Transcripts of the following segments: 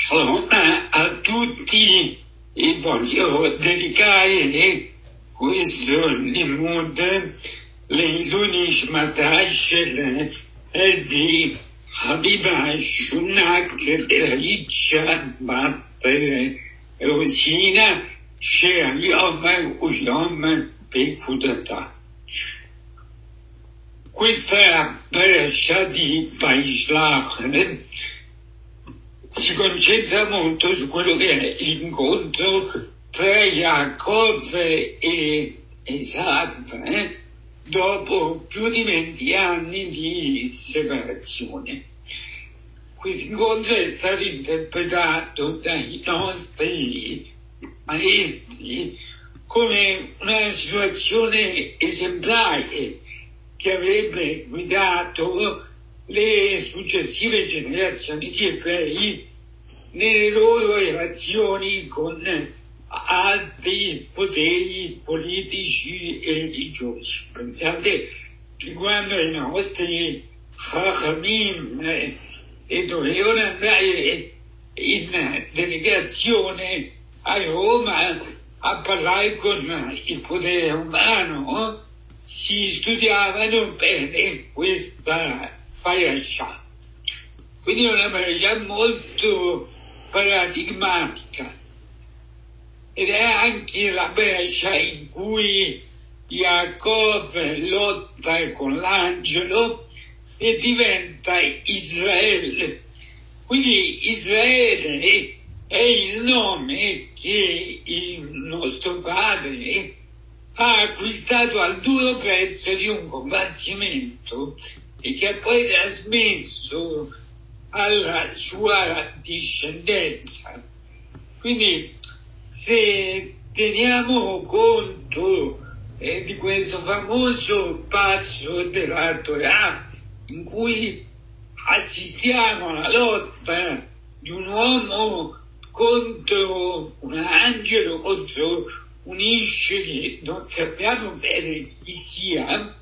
Allora, a tutti voglio dedicare questo limud לעילוי נשמתה של עדי חביבה שונק דלהיצ'ה בת רוסינה שהיום הוא יום פקודתה. Questa parasha di Vaishlach si concentra molto su quello che è l'incontro tra Jacob e Esav dopo più di 20 anni di separazione. Questo incontro è stato interpretato dai nostri maestri come una situazione esemplare che avrebbe guidato le successive generazioni di ebrei nelle loro relazioni con altri poteri politici e religiosi. Pensate che quando i nostri Chachamim dovevano andare in delegazione a Roma a parlare con il potere umano, si studiavano bene questa parasha. Quindi è una parasha molto paradigmatica ed è anche la parasha in cui Jacob lotta con l'angelo e diventa Israele. Quindi Israele è il nome che il nostro padre ha acquistato al duro prezzo di un combattimento e che ha poi trasmesso alla sua discendenza. Quindi se teniamo conto di questo famoso passo della Torah in cui assistiamo alla lotta di un uomo contro un angelo, contro un Ish che non sappiamo bene chi sia,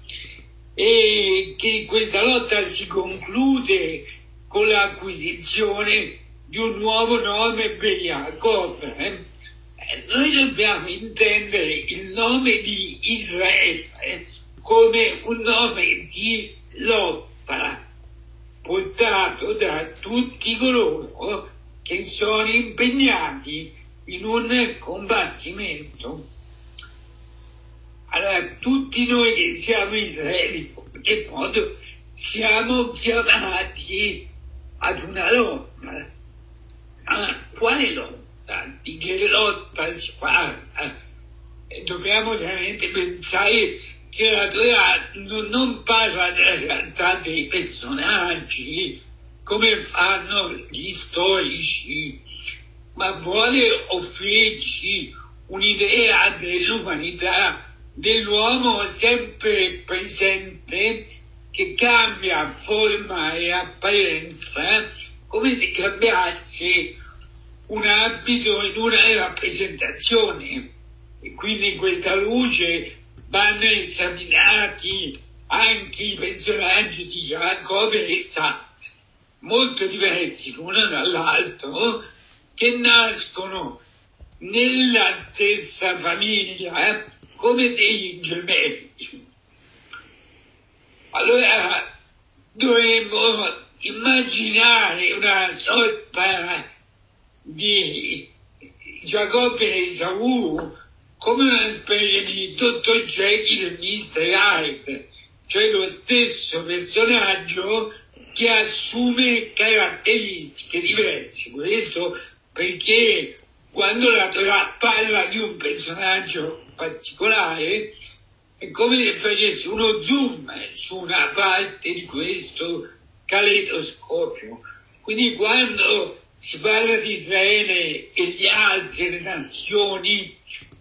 e che questa lotta si conclude con l'acquisizione di un nuovo nome per Jacob. Noi dobbiamo intendere il nome di Israele come un nome di lotta portato da tutti coloro che sono impegnati in un combattimento. Allora, tutti noi che siamo israeliani, in qualche modo, siamo chiamati ad una lotta. Quale lotta? Di che lotta si parla? Dobbiamo veramente pensare che la Torah non parla della realtà dei personaggi, come fanno gli storici, ma vuole offrirci un'idea dell'umanità, dell'uomo sempre presente, che cambia forma e apparenza come se cambiasse un abito in una rappresentazione. E quindi in questa luce vanno esaminati anche i personaggi di Giacobbe e Esav, molto diversi l'uno dall'altro, che nascono nella stessa famiglia come dei gemelli. Allora dovremmo immaginare una sorta di Giacobbe e Esaù come una specie di Dr. Jekyll e Mr. Hyde, cioè lo stesso personaggio che assume caratteristiche diverse. Questo perché quando la Torah parla di un personaggio particolare è come se facesse uno zoom su una parte di questo caleidoscopio. Quindi quando si parla di Israele e di altre nazioni,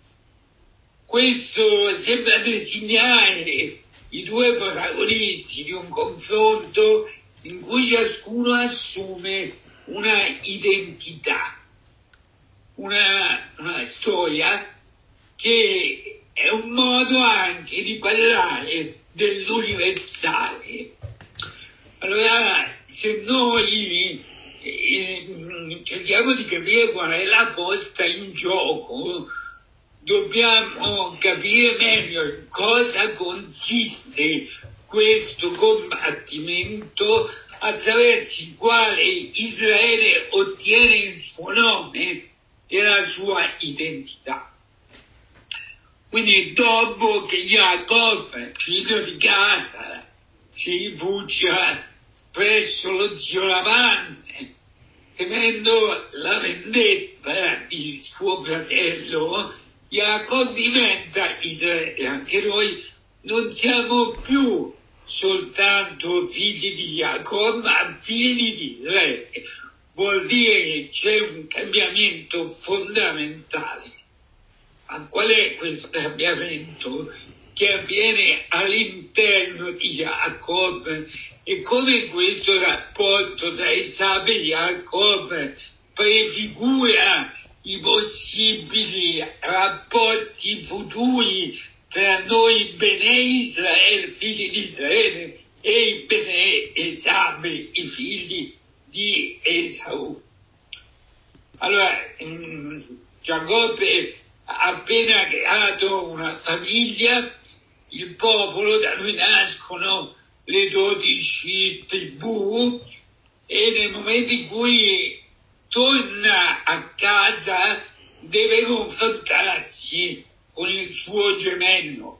questo sembra designare i due protagonisti di un confronto in cui ciascuno assume una identità, una storia che è un modo anche di parlare dell'universale. Allora, se noi cerchiamo di capire qual è la posta in gioco, dobbiamo capire meglio in cosa consiste questo combattimento attraverso il quale Israele ottiene il suo nome e la sua identità. Quindi dopo che Jacob, figlio di casa, si rifugia presso lo zio Labane, temendo la vendetta di suo fratello, Jacob diventa Israele. Anche noi non siamo più soltanto figli di Jacob, ma figli di Israele. Vuol dire che c'è un cambiamento fondamentale. Ma qual è questo cambiamento che avviene all'interno di Jacob e come questo rapporto tra Esav e Jacob prefigura i possibili rapporti futuri tra noi Bene Israele, figli di Israele, e i Bene Esav, i figli di Esau. Allora, Giacobbe ha appena creato una famiglia, il popolo, da lui nascono le 12 tribù, e nel momento in cui torna a casa deve confrontarsi con il suo gemello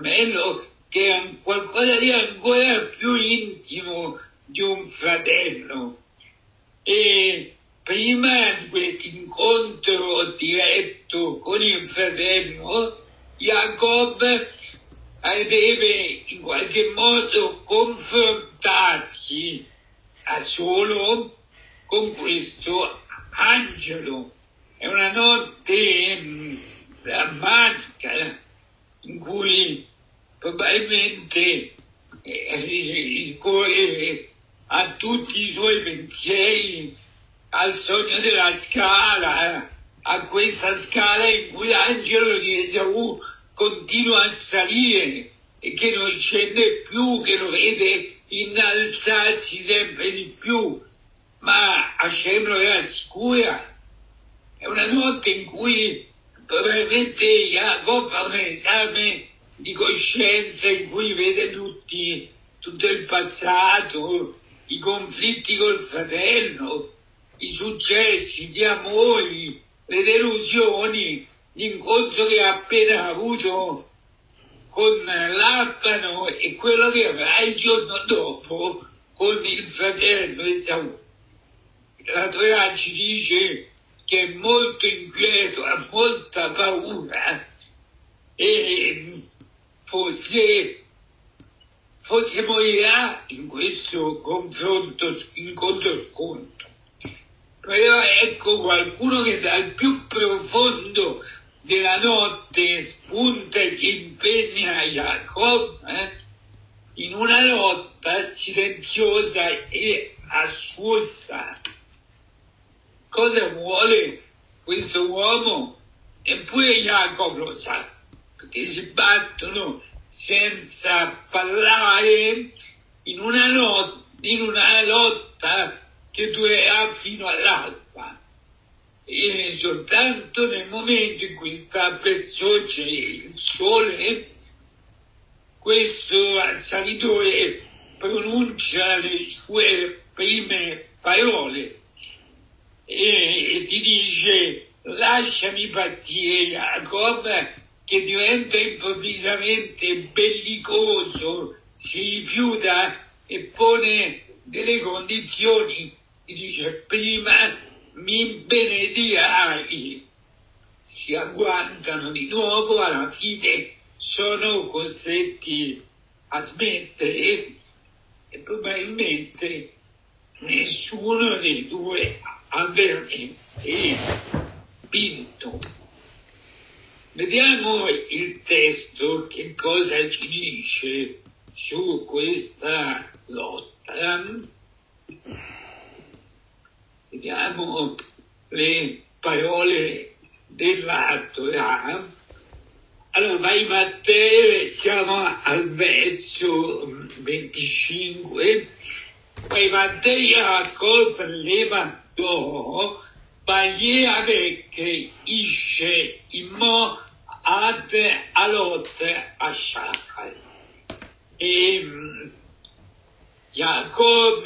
che è qualcosa di ancora più intimo di un fratello. E prima di questo incontro diretto con il fratello, Jacob deve in qualche modo confrontarsi da solo con questo angelo. È una notte drammatica in cui probabilmente ricorre a tutti i suoi pensieri, al sogno della scala, a questa scala in cui l'angelo di Esaù continua a salire e che non scende più, che lo vede innalzarsi sempre di più, ma Hashem lo rassicura. È una notte in cui probabilmente Jacob fa un esame di coscienza in cui vede tutto il passato, i conflitti col fratello, i successi, gli amori, le delusioni, l'incontro che ha appena avuto con Labano e quello che avrà il giorno dopo con il fratello Esaù. La Torah ci dice che è molto inquieto, ha molta paura e forse morirà in questo incontro-scontro. Però ecco qualcuno che dal più profondo della notte spunta e che impegna Jacob in una lotta silenziosa e assurda. Cosa vuole questo uomo? Eppure Jacob lo sa, perché si battono senza parlare in una lotta che durerà fino all'alba. E soltanto nel momento in cui sta per sorgere il sole, questo assalitore pronuncia le sue prime parole e ti dice: lasciami partire. Jacob, che diventa improvvisamente bellicoso, si rifiuta e pone delle condizioni. Ti dice: prima mi benedirai. Si agguantano di nuovo, alla fine sono costretti a smettere e probabilmente nessuno dei due ha veramente vinto. Vediamo il testo che cosa ci dice su questa lotta. Vediamo le parole della Torah. Allora, vai Matteo, siamo al verso 25. Vai Matteo, Jacob levantò Vayavek isce immo ad alot ashachar. E Jacob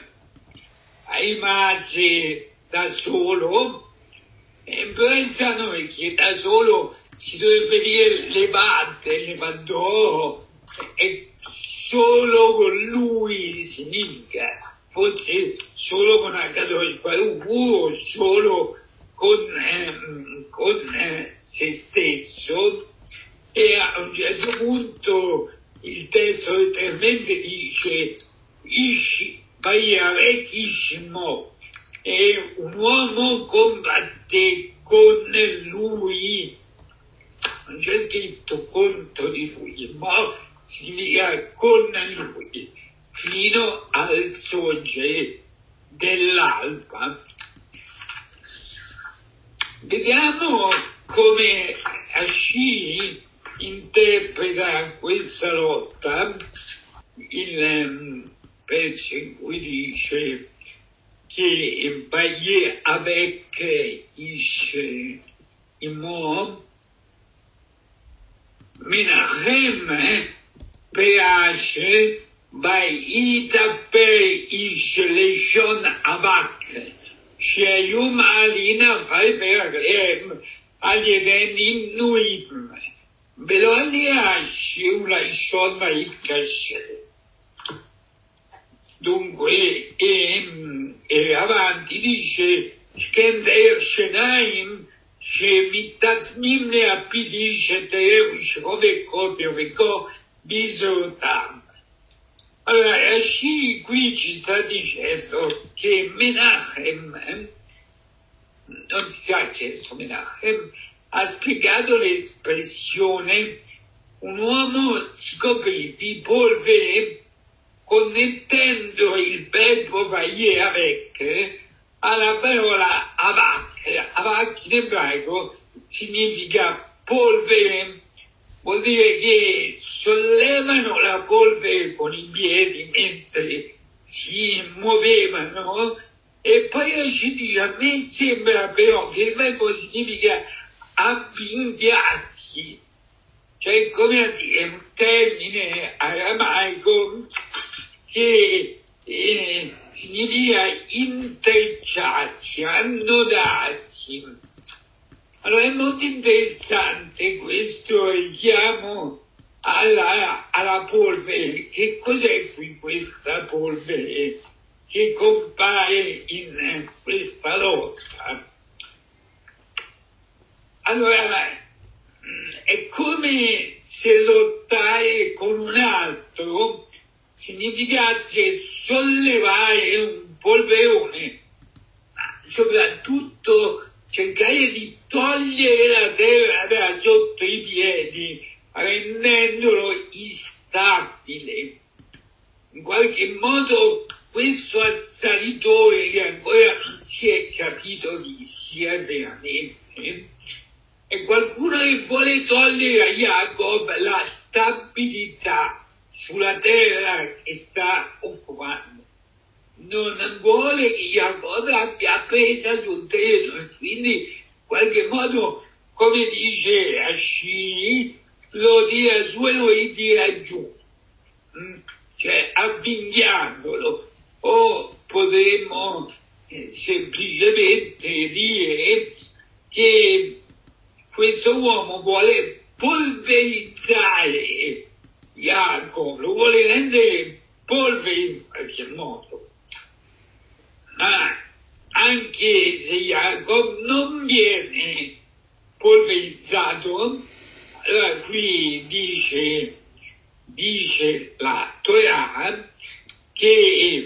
rimase da solo, e pensano che da solo si dovrebbe dire levantò, e solo con lui significa, forse solo con Akadosh Baruch Hu o solo con se stesso. E a un certo punto il testo letteralmente dice Vayavek Ishmo, e un uomo combatté con lui, non c'è scritto contro di lui, ma significa con lui, fino al sorgere dell'alba. Vediamo come Rashi interpreta questa lotta, il verso in cui dice che Vayavek ish imo Menachem Peash Vayitaper ish leshon avak שהיו מעלין אחרי ברגליהם על ידי נינויים, ולא להשיב לישון ויתקשר. Dunque, avanti dice, שכן דרך שיניים שמתעצמים להפיל שתאר ושכו וכל ברכו בזרותם. Allora, Rashi qui ci sta dicendo che Menachem, non si sa certo Menachem, ha spiegato l'espressione un uomo si coprì di polvere connettendo il verbo Vayavek alla parola Avak. Avak in ebraico significa polvere. Vuol dire che sollevano la polvere con i piedi mentre si muovevano, e poi ci dice, a me sembra però che il verbo significa avvinghiarsi, cioè come a dire un termine aramaico che significa intrecciarsi, annodarsi. Allora è molto interessante questo richiamo alla polvere. Che cos'è qui questa polvere che compare in questa lotta? Allora, è come se lottare con un altro significasse sollevare un polverone, ma soprattutto cercare di togliere la terra da sotto i piedi, rendendolo instabile. In qualche modo questo assalitore, che ancora non si è capito chi sia veramente, è qualcuno che vuole togliere a Jacob la stabilità sulla terra che sta occupando. Non vuole che Jacob abbia presa sul terreno, e quindi in qualche modo, come dice Rashi, lo tira su e lo ritira giù, cioè avvinghiandolo. O potremmo semplicemente dire che questo uomo vuole polverizzare Jacob, lo vuole rendere polvere in qualche modo. Ma anche se Jacob non viene polverizzato, allora qui dice la Torah che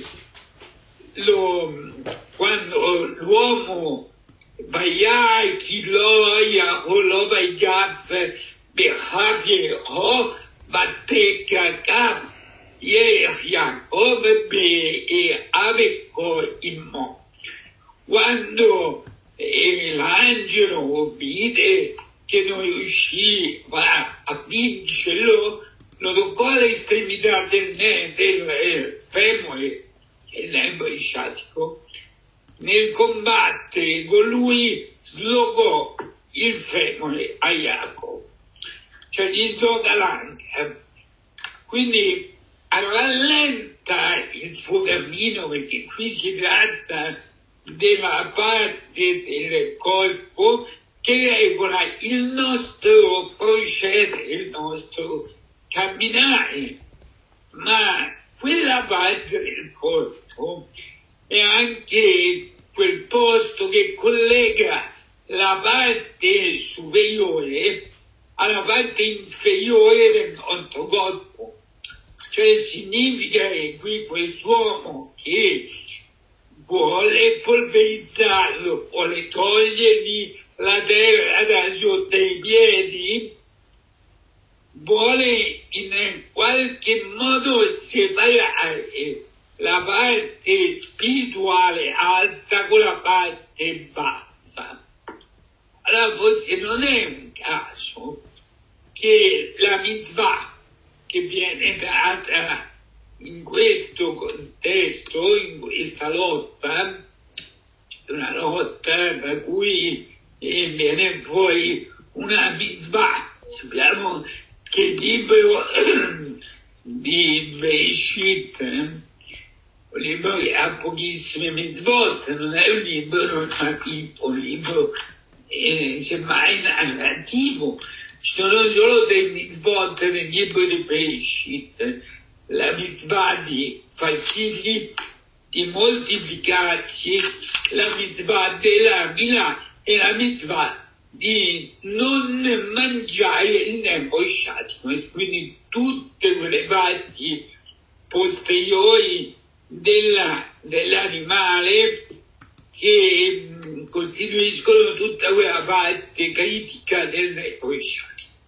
quando l'uomo Vayai Kilo Yaholo Vaigaz Bechavieho Batekakav Jacob e Aveco immo. Quando l'angelo vide che non riusciva a vincerlo, lo toccò all'estremità del femore, il nervo sciatico, nel combattere con lui slogò il femore a Jacopo, cioè gli sloga l'anca. Quindi rallenta il suo cammino, perché qui si tratta della parte del corpo che regola il nostro procedere, il nostro camminare, ma quella parte del corpo è anche quel posto che collega la parte superiore alla parte inferiore del nostro corpo. Cioè significa che qui quest'uomo che vuole polverizzarlo, vuole togliergli la terra da sotto i piedi, vuole in qualche modo separare la parte spirituale alta con la parte bassa. Allora forse non è un caso che la mitzvah che viene data in questo contesto, in questa lotta, una lotta da cui viene fuori una mitzvah. Sappiamo che il libro di Bereshit, un libro che ha pochissime mitzvot, non è un libro normativo, un libro semmai narrativo. Ci sono solo 3 mitzvot nel libro di Bereshit: la mitzvah di far figli, di moltiplicarsi, la mitzvah della Milà e la mitzvah di non mangiare il nervo sciatico, e quindi tutte quelle parti posteriori dell'animale che costituiscono tutta quella parte critica del nervo sciatico.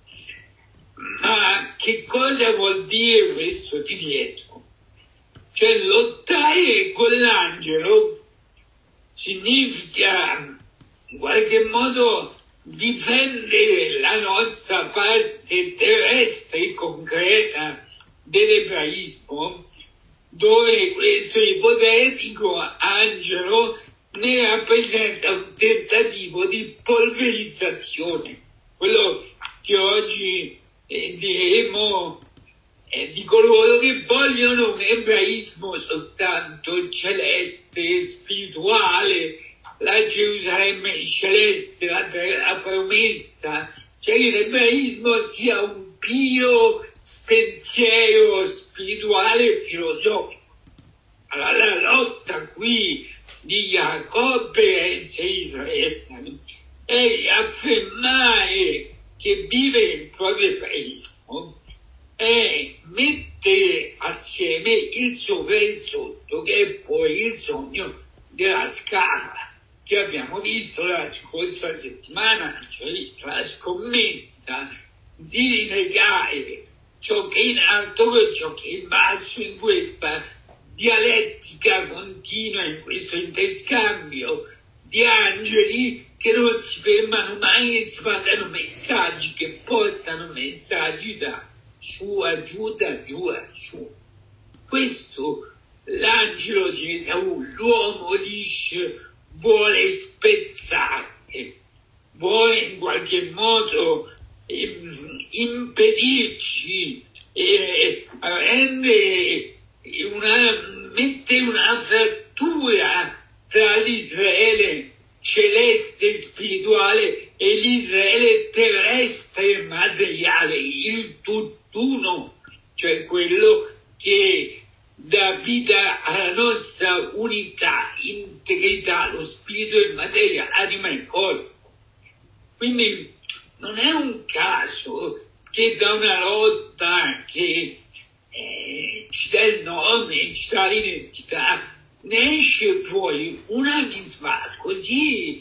Ma che cosa vuol dire questo divieto? Cioè lottare con l'angelo significa in qualche modo difendere la nostra parte terrestre e concreta dell'ebraismo, dove questo ipotetico angelo ne rappresenta un tentativo di polverizzazione, quello che oggi diremo di coloro che vogliono un ebraismo soltanto celeste, spirituale, la Gerusalemme celeste, la terra promessa, cioè che l'ebraismo sia un pio pensiero spirituale e filosofico. Allora la lotta qui di Giacobbe per essere Israele è affermare che vive il proprio ebraismo e mettere assieme il sopra e il sotto, che è poi il sogno della scala che abbiamo visto la scorsa settimana, cioè la scommessa di rinnegare ciò che è in alto per ciò che è in basso, in questa dialettica continua, in questo interscambio di angeli che non si fermano mai e si mandano messaggi, che portano messaggi da su a giù, da giù a su. Questo l'angelo di Esaù, l'uomo dice, vuole spezzare, vuole in qualche modo impedirci, mettere una frattura tra l'Israele celeste e spirituale e l'Israele terrestre e materiale, il tutt'uno, cioè quello che dà vita alla nostra unità, integrità, lo spirito e materia, anima e corpo. Quindi non è un caso che da una lotta che ci dà il nome, ci dà l'identità, ne esce fuori una mitzvah così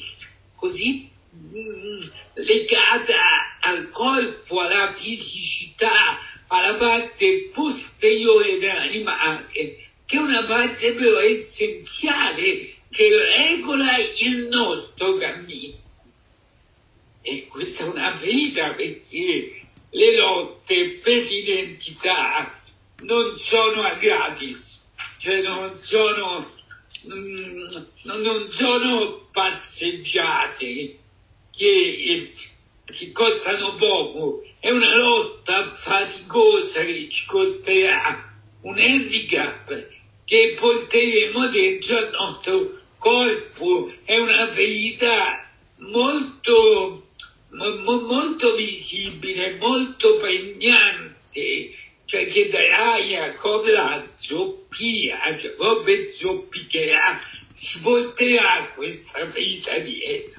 legata al corpo, alla fisicità, alla parte posteriore dell'animale, che è una parte però essenziale che regola il nostro cammino. E questa è una verità, perché le lotte per l'identità non sono a gratis, cioè non sono non sono passeggiate che costano poco, è una lotta faticosa che ci costerà un handicap che porteremo dentro al nostro corpo, è una ferita molto visibile, molto pregnante, cioè che darai a la zoppia, cioè Giacobbe zoppicherà, si porterà questa ferita dietro.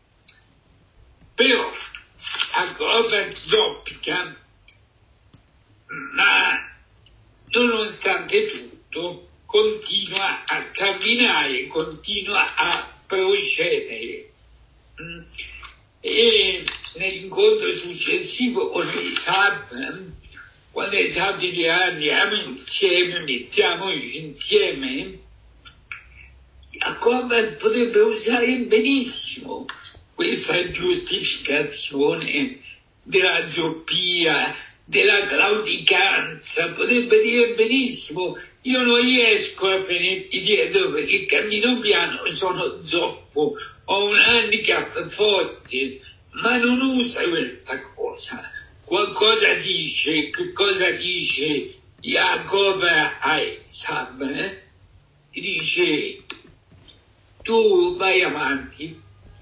Però Giacobbe zoppica, ma nonostante tutto continua a camminare, continua a procedere. E nell'incontro successivo con Esab, quando Esab dirà andiamo insieme, mettiamoci insieme, Giacobbe potrebbe usare benissimo questa giustificazione della zoppia, della claudicanza, potrebbe dire benissimo io non riesco a venirti dietro perché cammino piano, sono zoppo, ho un handicap forte, ma non usa questa cosa. Qualcosa dice, che cosa dice Giacobbe a Esab? Dice tu vai avanti,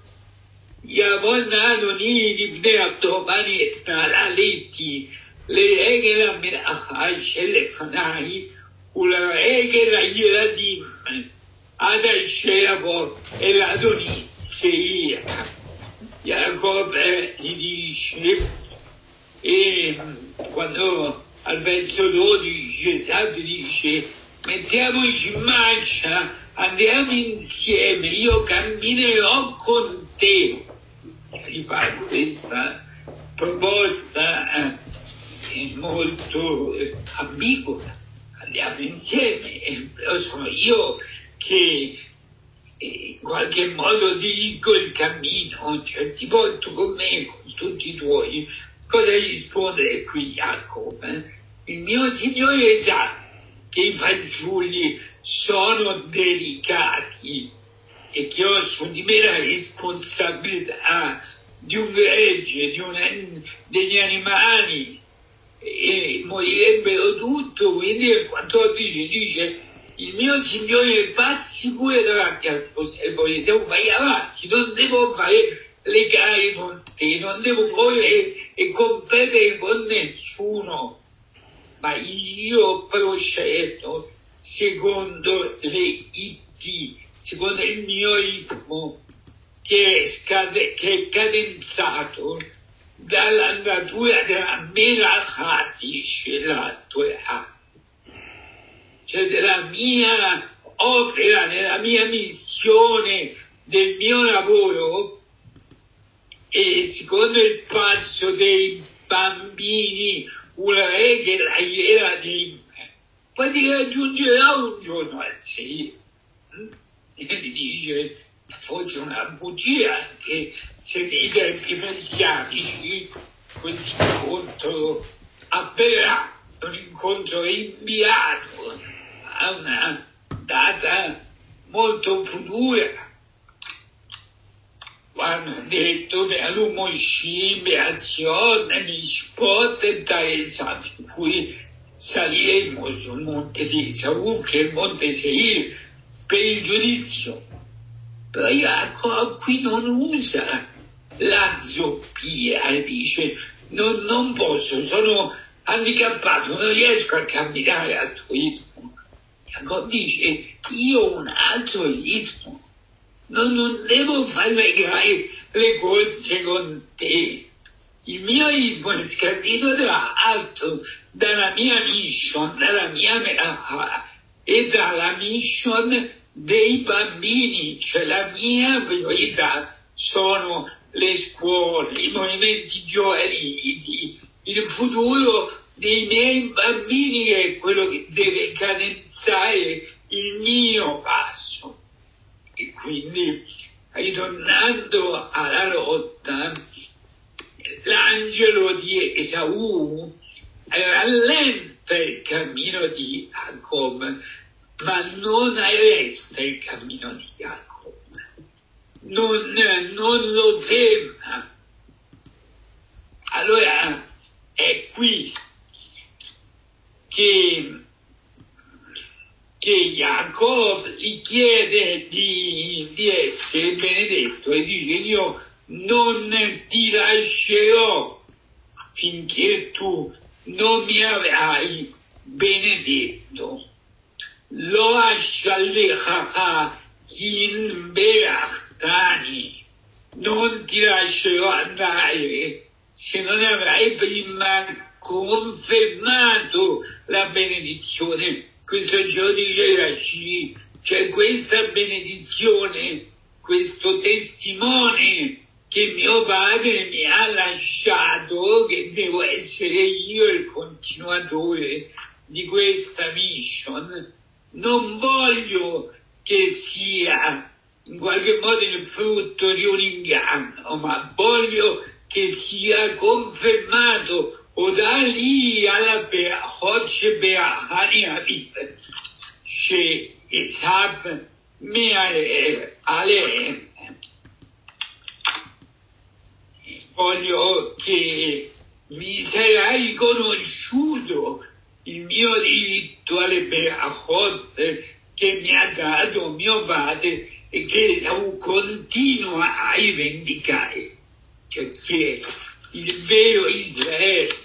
יעבוד אדוני לפני הטובני את נעליתי לרגל המלאכה שלפניי ולרגל הילדים עד אשר יבוא אל אדוני Seir. Giacobbe gli dice, e quando al verso 12 Esab dice mettiamoci in marcia, andiamo insieme, io camminerò con te. Gli fa questa proposta molto ambigua, andiamo insieme, però sono io che in qualche modo dirigo il cammino, cioè ti porto con me, con tutti i tuoi. Cosa risponde qui Giacobbe? Il mio Signore sa che i fanciulli sono delicati e che ho su di me la responsabilità di un gregge, degli animali, e morirebbero tutto, quindi nel 14 dice il mio Signore passi pure davanti al tuo servo, se vai avanti, non devo fare le gare con te, non devo correre e competere con nessuno, ma io procedo secondo le IT, secondo il mio ritmo che è cadenzato dalla natura della melachati shela Torah, cioè della mia opera, della mia missione, del mio lavoro, e secondo il passo dei bambini, una regola era di poi ti raggiungerà un giorno al Seir. E gli dice, forse una bugia, anche se nei tempi messianici questo incontro avverrà, un incontro rinviato a una data molto futura. Hanno detto Be'alumoshi, Be'azion, Mishpot e Taesam, in cui saliremo sul monte di Esaù, che è il monte Seir, per il giudizio. Però Giacobbe qui non usa la zoppia e dice non posso, sono handicappato, non riesco a camminare al tuo ritmo. Giacobbe dice io ho un altro ritmo, non devo fare le corse con te. Il mio ritmo è scandito dalla mia mission, dalla mia melachà e dalla mission dei bambini, cioè la mia priorità sono le scuole, i movimenti giovanili, il futuro dei miei bambini, che è quello che deve cadenzare il mio passo. E quindi, ritornando alla lotta, l'angelo di Esaù rallenta il cammino di Giacobbe, ma non arresta il cammino di Giacobbe, non lo ferma. Allora è qui che Giacobbe gli chiede di essere benedetto e dice: io non ti lascerò finché tu non mi avrai benedetto. Lo asciallecha in berachtani, non ti lascerò andare se non avrai prima confermato la benedizione. Questo ce lo dice Rashi, c'è questa benedizione, questo testimone che mio padre mi ha lasciato, che devo essere io il continuatore di questa mission. Non voglio che sia in qualche modo il frutto di un inganno, ma voglio che sia confermato o da lì alla Beachot Beachani Aviv che Esab me ale. Voglio che mi sarà riconosciuto il mio diritto alle Beachot che mi ha dato mio padre e che Esaù continua a rivendicare. Cioè, chi è il vero Israele?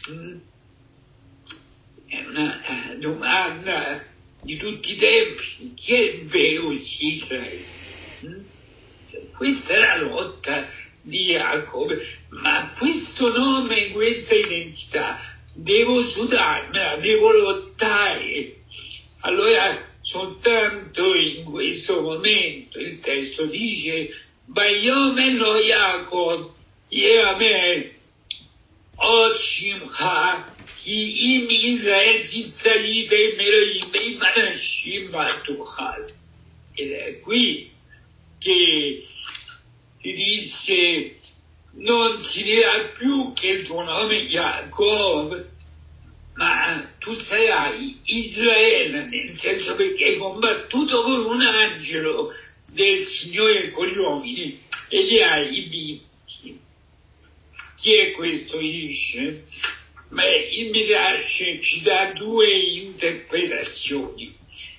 È una domanda di tutti i tempi. Chi è il vero Israele? Questa è la lotta di Giacobbe, ma questo nome, questa identità, devo sudarmela, devo lottare. Allora, soltanto in questo momento il testo dice: Vayomer lo Jacob, Yeamer od Shimcha, ki im Israel Kissalit Emeroim Eimanashim Batuchal. Ed è qui che ti disse: non si dirà più che il tuo nome è Jacob, ma tu sarai Israele, nel senso perché hai combattuto con un angelo del Signore con gli uomini e li hai vinti. Chi è questo Ish? Beh, il Midrash ci dà due interpretazioni.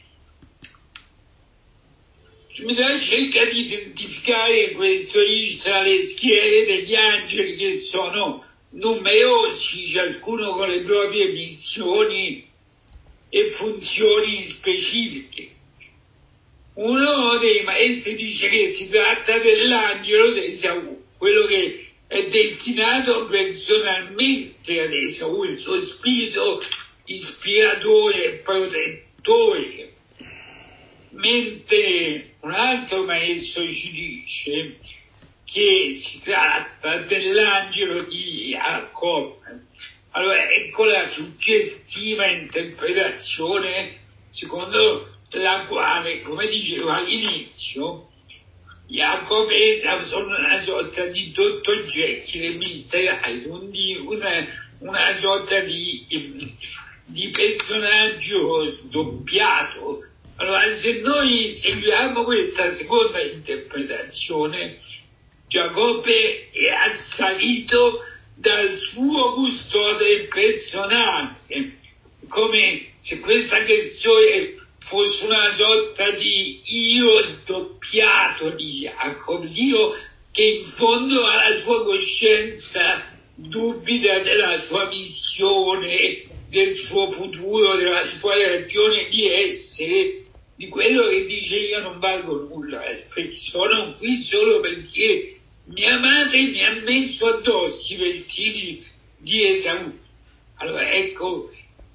Il Midrash cerca di identificare questo Ish tra le schiere degli angeli, che sono numerosi, ciascuno con le proprie missioni e funzioni specifiche. Uno dei maestri dice che si tratta dell'angelo di Esaù, quello che è destinato personalmente ad Esaù, il suo spirito ispiratore e protettore, mentre un altro maestro ci dice che si tratta dell'angelo di Giacobbe. Allora ecco la suggestiva interpretazione secondo la quale, come dicevo all'inizio, Giacobbe e Esau sono una sorta di Dr. Jekyll e Mr. Hyde, una sorta di personaggio sdoppiato. Allora, se noi seguiamo questa seconda interpretazione, Giacobbe è assalito dal suo custode personale, come se questa aggressione fosse una sorta di io sdoppiato di Giacobbe, l'io che in fondo ha la sua coscienza, dubita della sua missione, del suo futuro, della sua ragione di essere, di quello che dice: io non valgo nulla, perché sono qui solo perché mia madre mi ha messo addosso i vestiti di Esaù. Allora ecco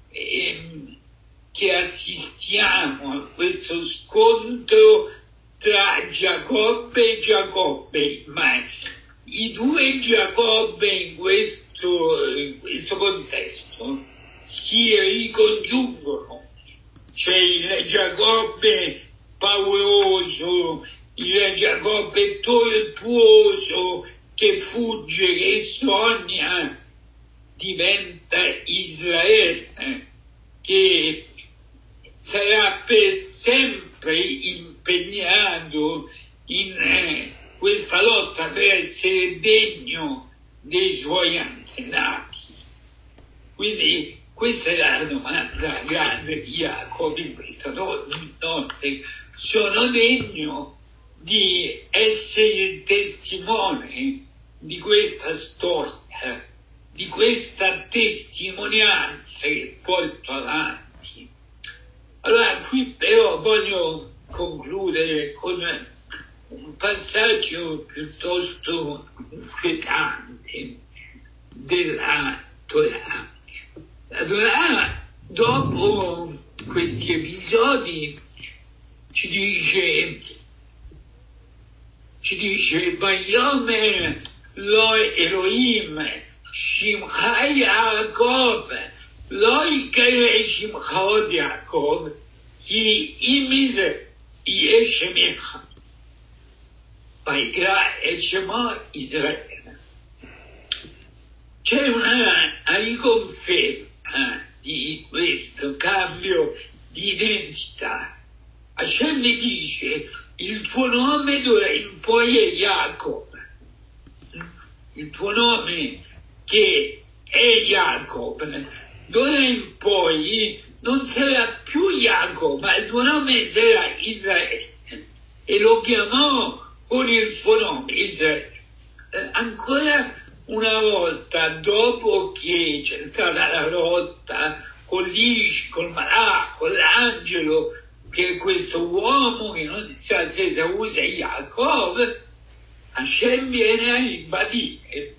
che assistiamo a questo scontro tra Giacobbe e Giacobbe, ma i due Giacobbe in questo contesto si ricongiungono. C'è il Giacobbe pauroso, il Giacobbe tortuoso che fugge, che sogna, diventa Israele, che sarà per sempre impegnato in questa lotta per essere degno dei suoi antenati. Quindi questa è la domanda grande di Jacopo in questa notte. Sono degno di essere il testimone di questa storia, di questa testimonianza che porto avanti. Allora qui però voglio concludere con un passaggio piuttosto inquietante della Torah. La Torah, dopo questi episodi, ci dice Vayomer lo Elohim Shimcha Yaakov lo יקרא שמך עוד יעקב כי אם מזה יהיה שמך ויקרא את שמו ישראל. C'è una riconferma di questo cambio di identità. Hashem mi dice: il tuo nome d'ora in poi è Jacob, il tuo nome che è Jacob, d'ora in poi non sarà più Jacob, ma il tuo nome sarà Israele. E lo chiamò con il suo nome, Israele. Ancora una volta, dopo che c'è stata la lotta con l'Ish, col Malach, con l'angelo, che è questo uomo che non sa se usa Jacob, Hashem viene a ribadire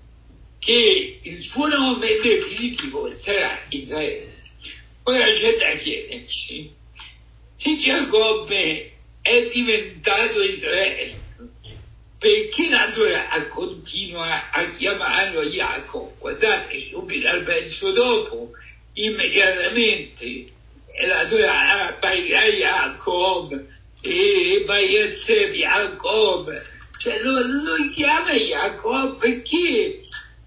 che il suo nome definitivo sarà Israele. Ora c'è da chiederci, se Giacobbe è diventato Israele, perché la Torah continua a chiamarlo Jacob? Guardate subito al verso dopo, immediatamente, la Torah Baia Jacob e Baiezer Jacob, cioè lo chiama Jacob perché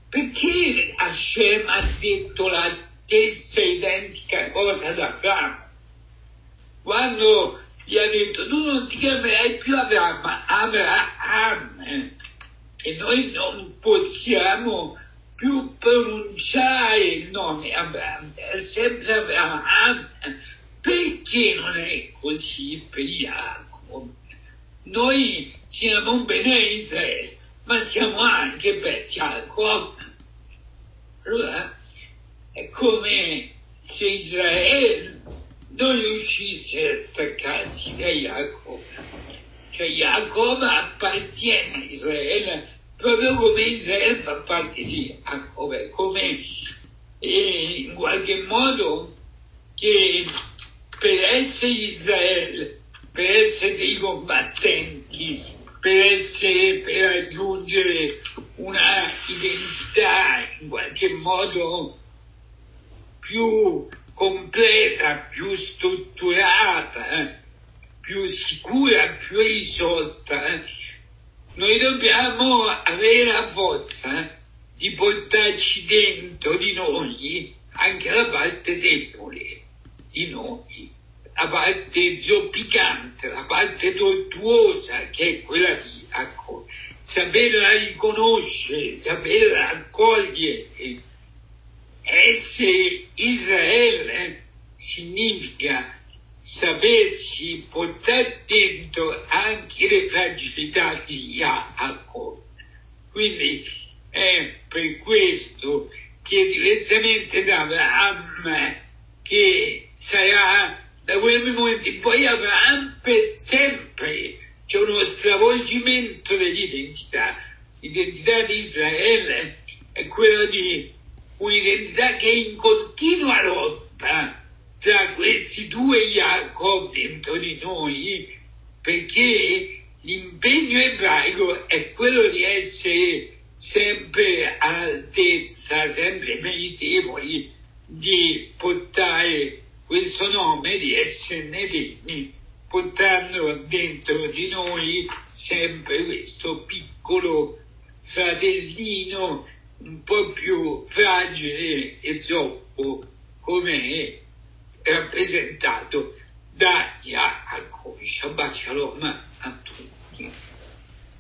Hashem ha detto la stessa identica cosa ad Abramo. Quando gli ha detto: tu non ti chiamerai più Abramo, ma Abraham, e noi non possiamo più pronunciare il nome Abraham, è sempre Abraham. Perché non è così per Jacob? Noi siamo un bene Israele, ma siamo anche per Jacob. Allora è come se Israele non riuscisse a staccarsi da Jacob. Cioè Jacob appartiene a Israele proprio come Israele fa parte di Jacob. È come in qualche modo che per essere Israele, per essere dei combattenti, per raggiungere una identità in qualche modo più completa, più strutturata, più sicura, più risolta, noi dobbiamo avere la forza di portarci dentro di noi anche la parte debole di noi, la parte zoppicante, la parte tortuosa che è quella di Jacob, saperla riconoscere, saperla accogliere. Essere Israele significa sapersi portare dentro anche le fragilità di Jacob. Quindi è per questo che diversamente da Abraham, che sarà da quel momento in poi Abraham per sempre, c'è uno stravolgimento dell'identità. L'identità di Israele è quella di un'identità che è in continua lotta tra questi due Jacob dentro di noi, perché l'impegno ebraico è quello di essere sempre all'altezza, sempre meritevoli di portare questo nome, di esserne degni, portando dentro di noi sempre questo piccolo fratellino un po' più fragile e zoppo come rappresentato da Yaakov. Shabbat Shalom a tutti.